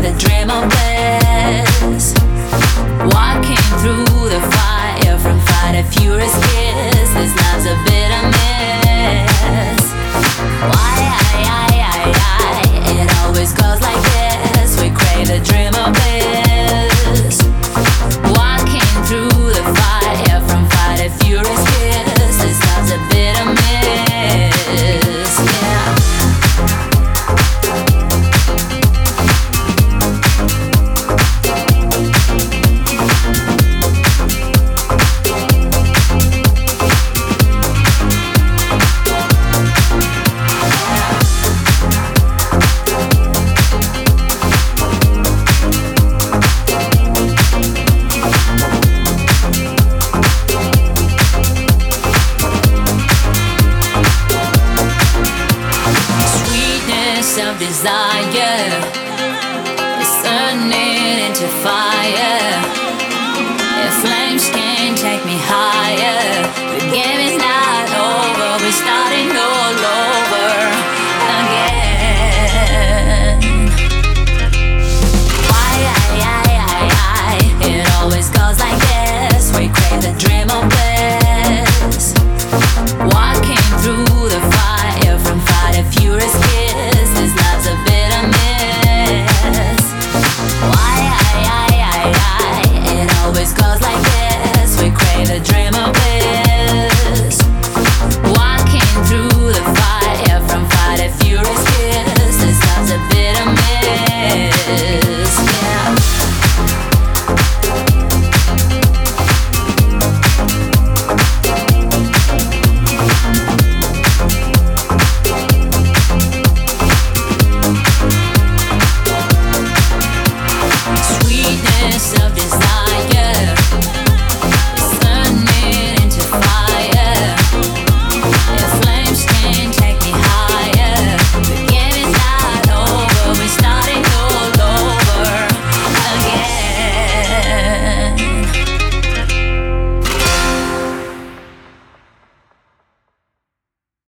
crave the dream of bliss. Walking through the fire from fight a furious kiss. This love's a bitter miss. Why, it always goes like this. We crave the dream of bliss. Walking through the fire from fight a furious kiss. This love's a bitter miss. Yeah. Of desire is turning into fire. If flames can take me higher, forgive